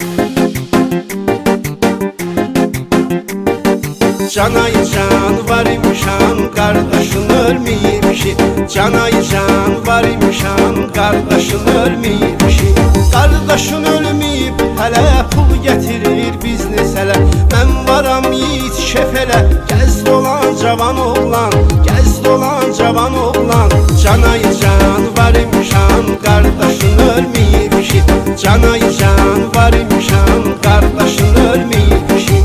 Canayı can var imişan, kardeşin ölmeyip ki. Canayı can var imişan, kardeşin ölmeyip ki. Kardeşin ölmeyip hele pul getirir biznes hele. Ben varam yiğit şefele, gez dolan cavan oğlan, gez dolan cavan oğlan. Canayı can var imişan, kardeşin ölmeyip ki. Canayı can var imişan, kardeşin ölmeyip ki.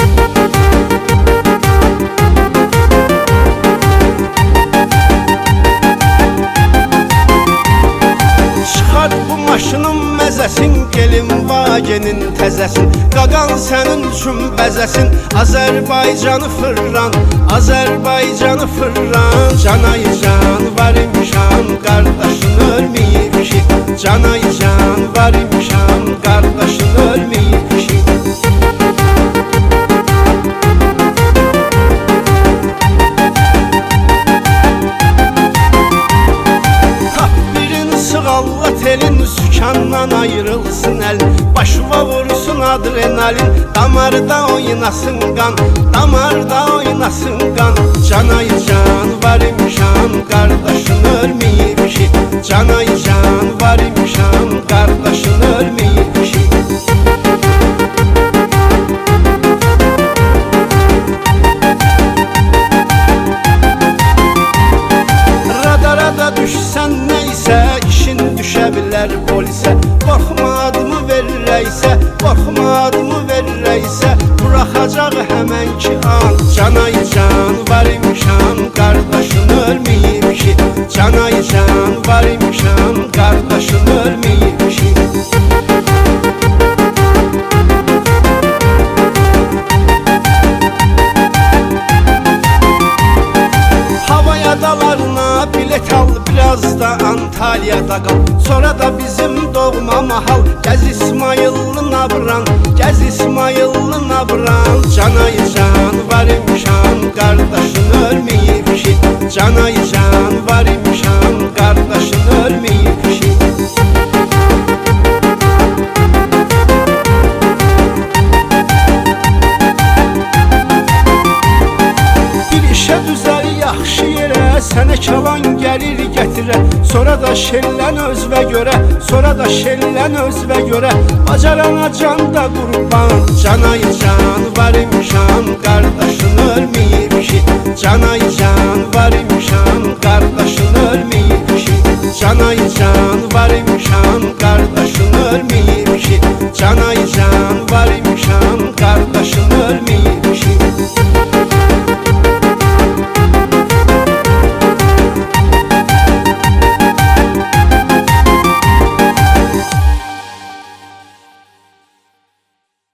Maşının məzəsin, gelin vagenin təzəsin. Qaqan sənin üçün bəzəsin, Azərbaycanı fırlan, Azərbaycanı fırlan. Canayı can var imişan, qardaşın ölməyib ki. Canayı can var imişan, qardaşın ölməyib ki. Sığallat elin, sükandan ayrılsın el. Başıma vursun adrenalin, damarda oynasın kan, damarda oynasın kan. Canayı can var imişan, kardeşin ölmeyip ki. Canayı can var imişan, kardeşin ölmeyip ki. Radara düşsən neysə, işin düşə bilər polisə. Qorxma adımı verirəysə, qorxma adımı verirəysə, buraxacaq həmən ki an. Canayı can var imişan, qardaşın ölməyib ki. Canayı can var imişan, qardaşın ölməyib ki. Havaya dalarına bilet al, biraz da Antalya'da kal. Sonra da bizim doğma mahal, gez İsmayıllı Nabran, gez İsmayıllı Nabran. Canayı can var imişan, kardeşin ölmeyip ki. Canayı can var imişan, kardeşin ölmeyip ki. Bir işe düzəl yaxşı yerə, sənə kalan gəlir gətirə. Sonra da şellən özvə görə, sonra da şellən özvə görə. Bacarana can da qurban. Canayı can var imişan, qardaşın ölməyib ki. Canayı can var imişan, qardaşın ölməyib ki. Canayı can var imişan, qardaşın